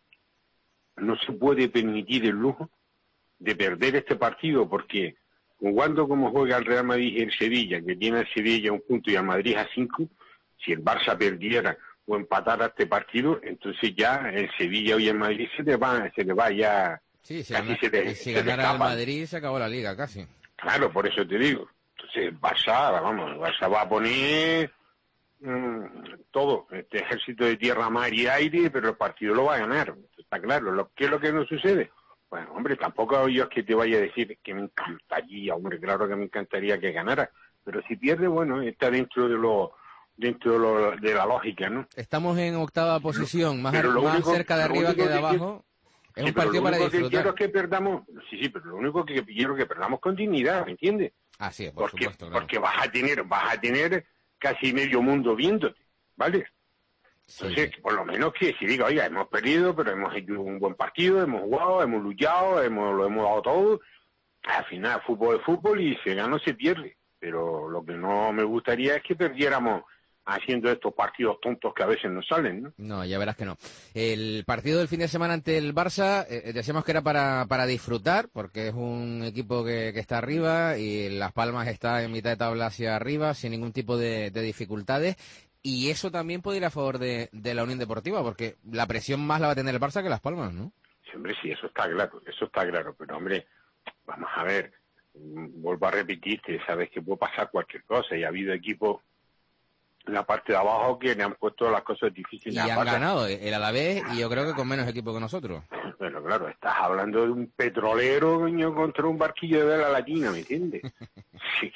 Speaker 13: no se puede permitir el lujo de perder este partido, porque jugando como juega el Real Madrid y el Sevilla, que tiene el Sevilla 1 punto y el Madrid a 5, si el Barça perdiera o empatara este partido, entonces ya el Sevilla y el Madrid se le va ya.
Speaker 22: Sí, si ganara el Madrid se acabó la liga casi.
Speaker 13: Claro, por eso te digo. Entonces el Barça va a poner todo, este ejército de tierra, mar y aire, pero el partido lo va a ganar. Está claro. ¿Qué es lo que no sucede? Bueno, hombre, tampoco yo es que te vaya a decir que me encantaría, hombre, claro que me encantaría que ganara, pero si pierde, bueno, está dentro de la lógica, ¿no?
Speaker 22: Estamos en octava posición, más cerca de arriba que de abajo. Es un partido para disfrutar.
Speaker 13: Lo único que quiero es que perdamos, pero lo único que quiero es que perdamos con dignidad, ¿me entiendes?
Speaker 22: Así es, por supuesto. Claro.
Speaker 13: Porque vas a tener casi medio mundo viéndote, ¿vale? Entonces, por lo menos que si diga, oiga, hemos perdido, pero hemos hecho un buen partido, hemos jugado, hemos luchado, lo hemos dado todo. Al final, fútbol es fútbol y se gana o se pierde. Pero lo que no me gustaría es que perdiéramos haciendo estos partidos tontos que a veces nos salen, ¿no?
Speaker 22: No, ya verás que no. El partido del fin de semana ante el Barça, decíamos que era para disfrutar, porque es un equipo que está arriba y Las Palmas está en mitad de tabla hacia arriba, sin ningún tipo de dificultades. Y eso también puede ir a favor de la Unión Deportiva, porque la presión más la va a tener el Barça que Las Palmas, ¿no?
Speaker 13: Sí, hombre, sí, eso está claro. Pero, hombre, vamos a ver, vuelvo a repetirte, sabes que puede pasar cualquier cosa, y ha habido equipos en la parte de abajo que le han puesto las cosas difíciles.
Speaker 22: Y han ganado el Alavés, y yo creo que con menos equipo que nosotros.
Speaker 13: Bueno, claro, estás hablando de un petrolero, coño, contra un barquillo de vela latina, ¿me entiendes? Sí,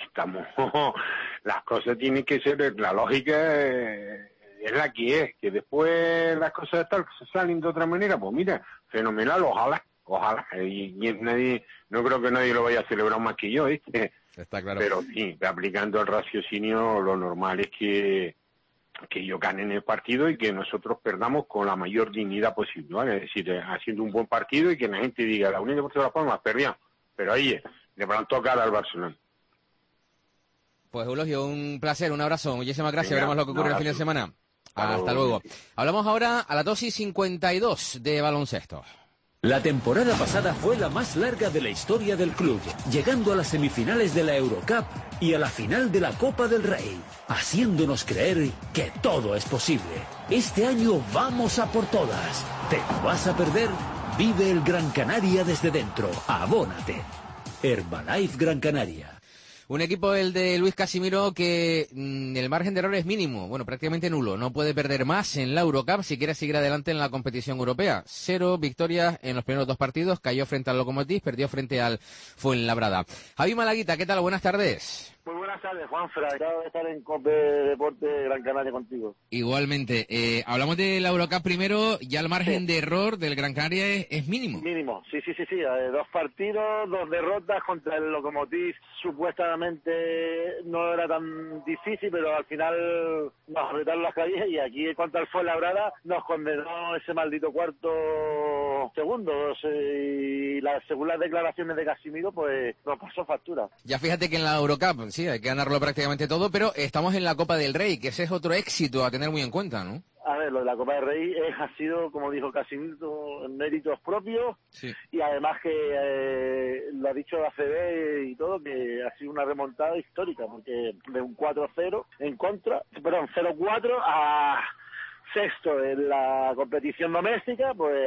Speaker 13: las cosas tienen que ser, la lógica es la que es, después las cosas tal salen de otra manera, pues mira, fenomenal, ojalá, y nadie, no creo que nadie lo vaya a celebrar más que yo, ¿viste?
Speaker 22: Está claro.
Speaker 13: Pero sí, aplicando el raciocinio, lo normal es que ellos ganen el partido y que nosotros perdamos con la mayor dignidad posible, ¿vale? Es decir, haciendo un buen partido y que la gente diga, la Unión Deportiva de Las Palmas perdió, pero ahí le plantó cara al Barcelona.
Speaker 22: Pues Eulogio, un placer, un abrazo, muchísimas gracias,
Speaker 13: Venga,
Speaker 22: veremos lo que ocurre el fin de semana. Hasta luego. Hablamos ahora a la dosis 52 de baloncesto.
Speaker 10: La temporada pasada fue la más larga de la historia del club, llegando a las semifinales de la Eurocup y a la final de la Copa del Rey, haciéndonos creer que todo es posible. Este año vamos a por todas. ¿Te lo vas a perder? Vive el Gran Canaria desde dentro. Abónate. Herbalife Gran Canaria.
Speaker 22: Un equipo, el de Luis Casimiro, que el margen de error es mínimo, bueno, prácticamente nulo. No puede perder más en la Eurocup si quiere seguir adelante en la competición europea. 0 victorias en los primeros 2 partidos, cayó frente al Lokomotiv, perdió frente al Fuenlabrada. Javi Malaguita, ¿qué tal? Buenas tardes.
Speaker 14: Muy buenas tardes, Juanfra. Acabo de estar en COPE Deporte Gran Canaria contigo.
Speaker 22: Igualmente. Hablamos de la Eurocup primero, ya el margen de error del Gran Canaria es mínimo.
Speaker 14: Mínimo, sí. 2 partidos, 2 derrotas contra el Lokomotiv. Supuestamente no era tan difícil, pero al final nos apretaron las carillas y aquí en cuanto al Fuenlabrada nos condenó ese maldito cuarto segundos y según las declaraciones de Casimiro pues nos pasó factura.
Speaker 22: Ya fíjate que en la Eurocup sí, hay que ganarlo prácticamente todo, pero estamos en la Copa del Rey, que ese es otro éxito a tener muy en cuenta, ¿no?
Speaker 14: A ver, lo de la Copa del Rey ha sido, como dijo Casimiro, en méritos propios,
Speaker 22: sí.
Speaker 14: Y además que lo ha dicho la CB y todo, que ha sido una remontada histórica, porque de un 4-0 en contra, 0-4 a sexto en la competición doméstica, pues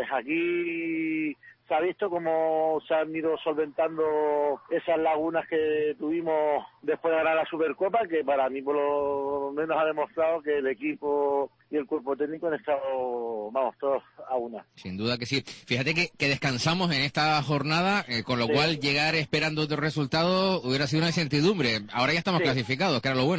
Speaker 14: aquí se ha visto cómo se han ido solventando esas lagunas que tuvimos después de ganar la Supercopa, que para mí por lo menos ha demostrado que el equipo y el cuerpo técnico han estado, todos a una.
Speaker 22: Sin duda que sí. Fíjate que descansamos en esta jornada, con lo cual llegar esperando otro resultado hubiera sido una incertidumbre. Ahora ya estamos clasificados, que era lo bueno, ¿no?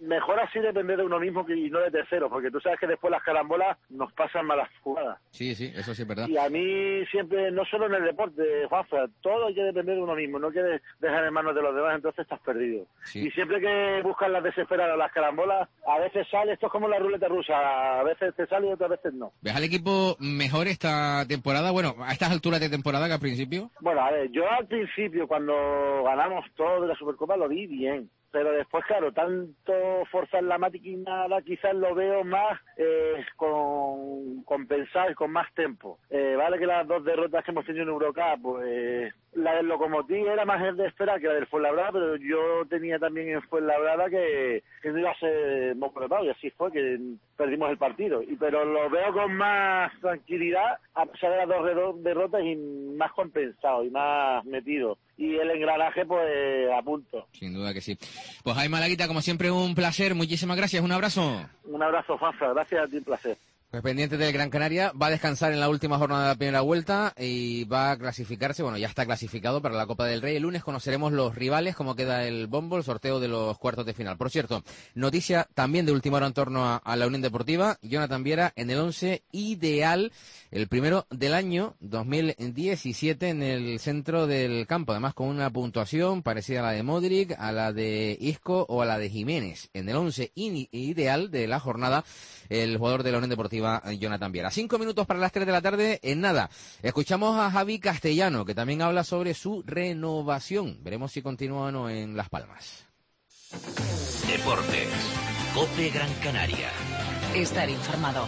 Speaker 14: mejor así depender de uno mismo y no de terceros, porque tú sabes que después las carambolas nos pasan malas jugadas.
Speaker 22: Sí, eso sí es verdad.
Speaker 14: Y a mí siempre, no solo en el deporte, Juanfa, todo hay que depender de uno mismo, no quieres dejar en manos de los demás, entonces estás perdido.
Speaker 22: Sí.
Speaker 14: Y siempre que buscas las desesperadas, las carambolas, a veces sale, esto es como la ruleta rusa, a veces te sale y otras veces no.
Speaker 22: ¿Ves al equipo mejor esta temporada? Bueno, a estas alturas de temporada que al principio.
Speaker 14: Bueno, a ver, yo al principio, cuando ganamos todo de la Supercopa, lo vi bien. Pero después, claro, tanto forzar la maquinada, quizás lo veo más con pensar, con más tiempo. Vale que las 2 derrotas que hemos tenido en Eurocup, pues la del Lokomotiv era más de esperar que la del Fuenlabrada, pero yo tenía también en Fuenlabrada que no iba a ser moco de pavo, y así fue que perdimos el partido. Pero lo veo con más tranquilidad, a pesar de las 2 derrotas, y más compensado y más metido. Y el engranaje, pues, a punto.
Speaker 22: Sin duda que sí. Pues Jaime Malaguita, como siempre, un placer. Muchísimas gracias. Un abrazo.
Speaker 14: Un abrazo, Juanfa. Gracias a ti, un placer.
Speaker 22: Pues pendiente del Gran Canaria, va a descansar en la última jornada de la primera vuelta y va a clasificarse, bueno, ya está clasificado para la Copa del Rey. El lunes conoceremos los rivales, cómo queda el bombo, el sorteo de los cuartos de final. Por cierto, noticia también de última hora en torno a la Unión Deportiva, Jonathan Viera en el 11 ideal, el primero del año 2017 en el centro del campo, además con una puntuación parecida a la de Modric, a la de Isco o a la de Jiménez. En el 11 ideal de la jornada, el jugador de la Unión Deportiva, Jonathan Viera. 5 minutos para las 3 de la tarde. En nada, escuchamos a Javi Castellano, que también habla sobre su renovación. Veremos si continúa o no en Las Palmas.
Speaker 15: Deportes. COPE Gran Canaria.
Speaker 6: Estar informado.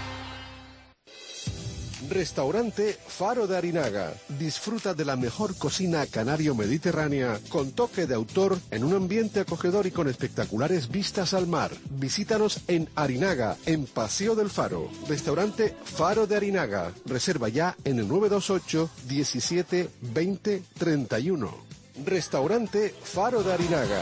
Speaker 16: Restaurante Faro de Arinaga. Disfruta de la mejor cocina canario-mediterránea con toque de autor en un ambiente acogedor y con espectaculares vistas al mar. Visítanos en Arinaga, en Paseo del Faro. Restaurante Faro de Arinaga. Reserva ya en el 928 17 20 31. Restaurante Faro de Arinaga.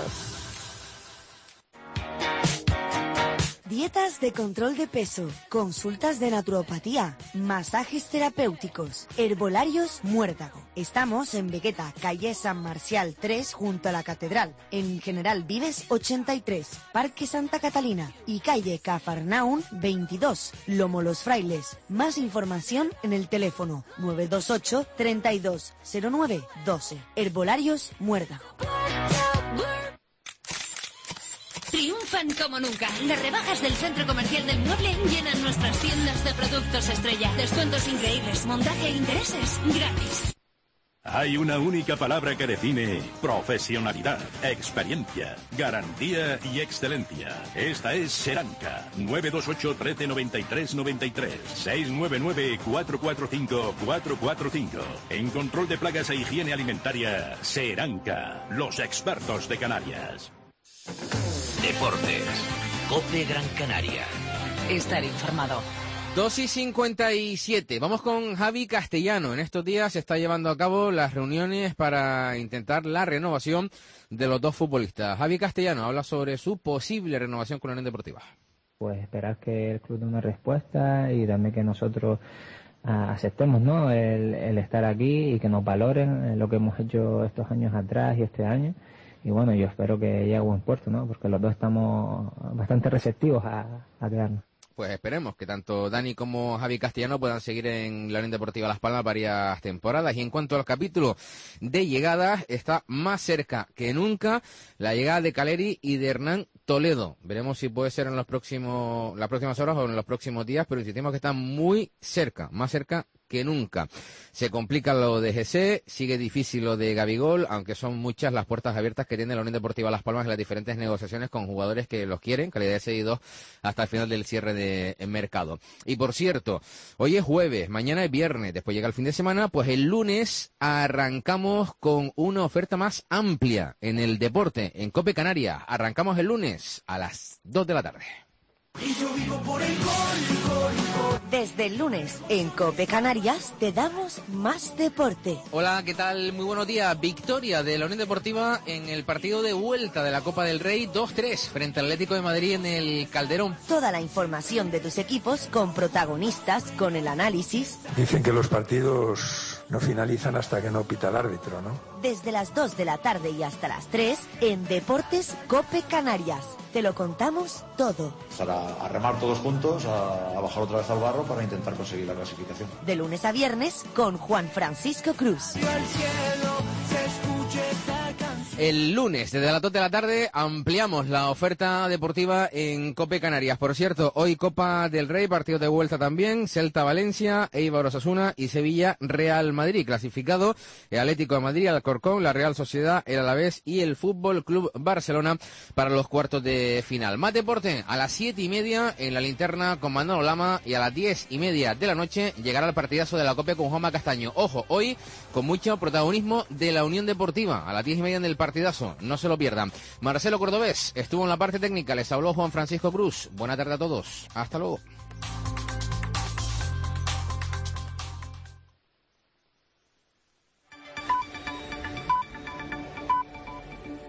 Speaker 7: Dietas de control de peso, consultas de naturopatía, masajes terapéuticos, herbolarios Muérdago. Estamos en Vegueta, calle San Marcial 3, junto a la Catedral, en General Vives 83, Parque Santa Catalina y calle Cafarnaún 22, Lomo Los Frailes. Más información en el teléfono 928 32 09 12. Herbolarios Muérdago.
Speaker 11: Triunfan como nunca. Las rebajas del Centro Comercial del Mueble llenan nuestras tiendas de productos estrella. Descuentos increíbles, montaje e intereses gratis.
Speaker 17: Hay una única palabra que define profesionalidad, experiencia, garantía y excelencia. Esta es Seranca. 928 13 93 93 699 445 445. En control de plagas e higiene alimentaria, Seranca. Los expertos de Canarias.
Speaker 15: Deportes. COPE Gran Canaria.
Speaker 6: Estar informado.
Speaker 22: 2:57. Vamos con Javi Castellano. En estos días se está llevando a cabo las reuniones para intentar la renovación de los 2 futbolistas. Javi Castellano habla sobre su posible renovación con la Unión Deportiva.
Speaker 18: Pues esperar que el club dé una respuesta y también que nosotros aceptemos, ¿no?, el estar aquí y que nos valoren lo que hemos hecho estos años atrás y este año. Y bueno, yo espero que llegue a buen puerto, ¿no? Porque los dos estamos bastante receptivos a quedarnos.
Speaker 22: Pues esperemos que tanto Dani como Javi Castellano puedan seguir en la Unión Deportiva Las Palmas varias temporadas. Y en cuanto al capítulo de llegadas, está más cerca que nunca la llegada de Caleri y de Hernán Toledo. Veremos si puede ser en las próximas horas o en los próximos días, pero insistimos que está muy cerca, más cerca que nunca. Se complica lo de GC, sigue difícil lo de Gabigol, aunque son muchas las puertas abiertas que tiene la Unión Deportiva Las Palmas en las diferentes negociaciones con jugadores que los quieren, calidad de cedidos, hasta el final del cierre de mercado. Y por cierto, hoy es jueves, mañana es viernes, después llega el fin de semana, pues el lunes arrancamos con una oferta más amplia en el deporte, en COPE Canarias. Arrancamos el lunes a las 2 de la tarde.
Speaker 26: Y yo vivo por el gol.
Speaker 7: Desde el lunes, en COPE Canarias, te damos más deporte.
Speaker 22: Hola, ¿qué tal? Muy buenos días. Victoria de la Unión Deportiva en el partido de vuelta de la Copa del Rey 2-3 frente al Atlético de Madrid en el Calderón.
Speaker 7: Toda la información de tus equipos con protagonistas, con el análisis.
Speaker 19: Dicen que los partidos
Speaker 1: no finalizan hasta que no pita el árbitro, ¿no?
Speaker 7: Desde las 2 de la tarde y hasta las 3 en Deportes COPE Canarias. Te lo contamos todo.
Speaker 19: Para remar todos juntos, a bajar otra vez al barro para intentar conseguir la clasificación.
Speaker 7: De lunes a viernes con Juan Francisco Cruz.
Speaker 22: El lunes, desde las 2 de la tarde, ampliamos la oferta deportiva en COPE Canarias. Por cierto, hoy Copa del Rey, partido de vuelta también, Celta Valencia, Eibar Osasuna y Sevilla Real Madrid. Clasificado el Atlético de Madrid, Alcorcón, la Real Sociedad, el Alavés y el Fútbol Club Barcelona para los cuartos de final. Más deporte, a las 7:30 en la linterna con Manolo Lama y a las 10:30 de la noche llegará el partidazo de la COPE con Juanma Castaño. Ojo, hoy con mucho protagonismo de la Unión Deportiva, a las 10:30 en el partidazo, no se lo pierdan. Marcelo Cordobés estuvo en la parte técnica, les habló Juan Francisco Cruz. Buena tarde a todos, hasta luego.